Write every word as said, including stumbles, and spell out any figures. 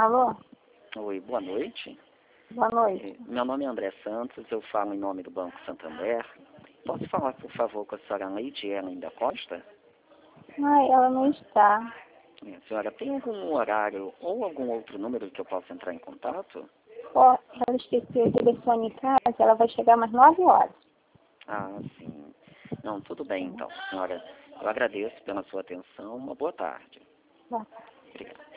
Alô? Oi, boa noite. Boa noite. Meu nome é André Santos, eu falo em nome do Banco Santander. Posso falar, por favor, com a senhora Leide Ellen da Costa? Ai, ela não está. A senhora tem algum horário ou algum outro número que eu possa entrar em contato? Ó, ela esqueceu o telefone em casa, ela vai chegar umas nove horas. Ah, sim. Não, tudo bem então, senhora. Eu agradeço pela sua atenção. Uma boa tarde. Boa tarde. Obrigado.